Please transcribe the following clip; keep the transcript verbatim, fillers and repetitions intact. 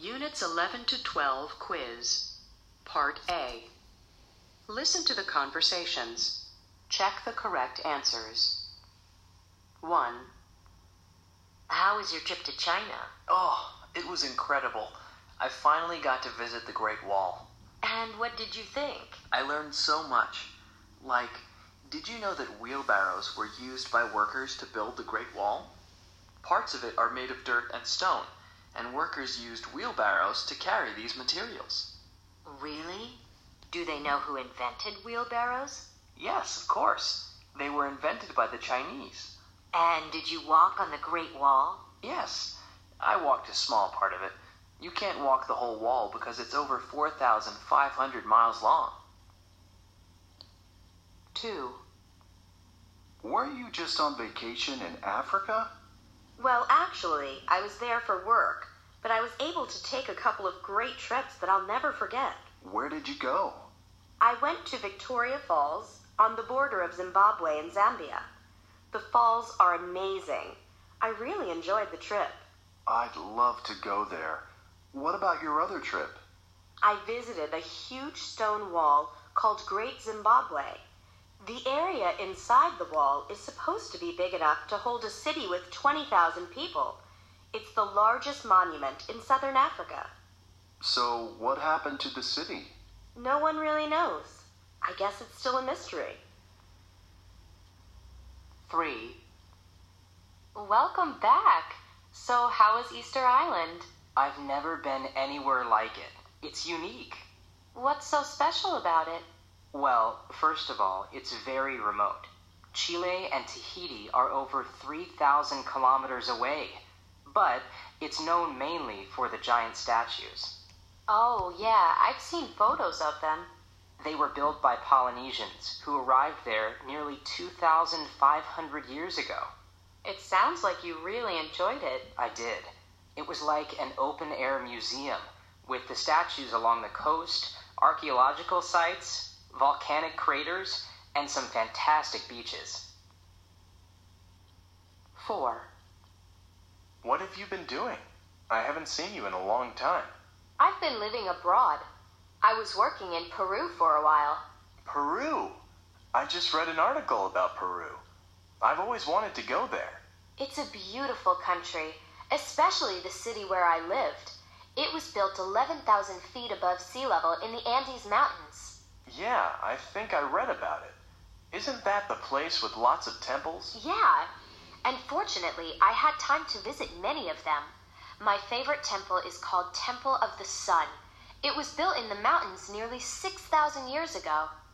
Units eleven to twelve quiz, Part A. Listen to the conversations. Check the correct answers. one. How was your trip to China? Oh, it was incredible. I finally got to visit the Great Wall. And what did you think? I learned so much. Like, did you know that wheelbarrows were used by workers to build the Great Wall? Parts of it are made of dirt and stone, and workers used wheelbarrows to carry these materials. Really? Do they know who invented wheelbarrows? Yes, of course. They were invented by the Chinese. And did you walk on the Great Wall? Yes, I walked a small part of it. You can't walk the whole wall because it's over four thousand five hundred miles long. two. Weren't you just on vacation in Africa? Well, actually, I was there for work, but I was able to take a couple of great trips that I'll never forget. Where did you go? I went to Victoria Falls on the border of Zimbabwe and Zambia. The falls are amazing. I really enjoyed the trip. I'd love to go there. What about your other trip? I visited a huge stone wall called Great Zimbabwe. The area inside the wall is supposed to be big enough to hold a city with twenty thousand people. It's the largest monument in southern Africa. So, what happened to the city? No one really knows. I guess it's still a mystery. three. Welcome back. So how was Easter Island? I've never been anywhere like it. It's unique. What's so special about it? Well, first of all, it's very remote. Chile and Tahiti are over three thousand kilometers away, but it's known mainly for the giant statues. Oh, yeah, I've seen photos of them. They were built by Polynesians who arrived there nearly two thousand five hundred years ago. It sounds like you really enjoyed it. I did. It was like an open-air museum with the statues along the coast, archaeological sites, volcanic craters, and some fantastic beaches. four. What have you been doing? I haven't seen you in a long time. I've been living abroad. I was working in Peru for a while. Peru? I just read an article about Peru. I've always wanted to go there. It's a beautiful country, especially the city where I lived. It was built eleven thousand feet above sea level in the Andes Mountains. Yeah, I think I read about it. Isn't that the place with lots of temples? Yeah, and fortunately, I had time to visit many of them. My favorite temple is called Temple of the Sun. It was built in the mountains nearly six thousand years ago.